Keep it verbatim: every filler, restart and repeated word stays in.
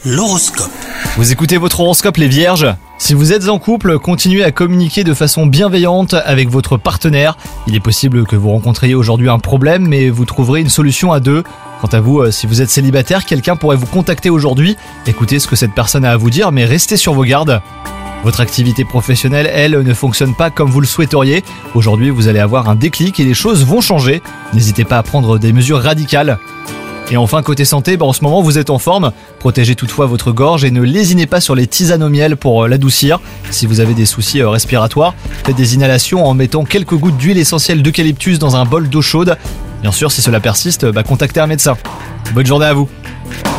L'horoscope. Vous écoutez votre horoscope les vierges ? Si vous êtes en couple, continuez à communiquer de façon bienveillante avec votre partenaire. Il est possible que vous rencontriez aujourd'hui un problème, mais vous trouverez une solution à deux. Quant à vous, si vous êtes célibataire, quelqu'un pourrait vous contacter aujourd'hui. Écoutez ce que cette personne a à vous dire, mais restez sur vos gardes. Votre activité professionnelle, elle, ne fonctionne pas comme vous le souhaiteriez. Aujourd'hui, vous allez avoir un déclic et les choses vont changer. N'hésitez pas à prendre des mesures radicales. Et enfin, côté santé, bah en ce moment vous êtes en forme. Protégez toutefois votre gorge et ne lésinez pas sur les tisanes au miel pour l'adoucir. Si vous avez des soucis respiratoires, faites des inhalations en mettant quelques gouttes d'huile essentielle d'eucalyptus dans un bol d'eau chaude. Bien sûr, si cela persiste, bah contactez un médecin. Bonne journée à vous.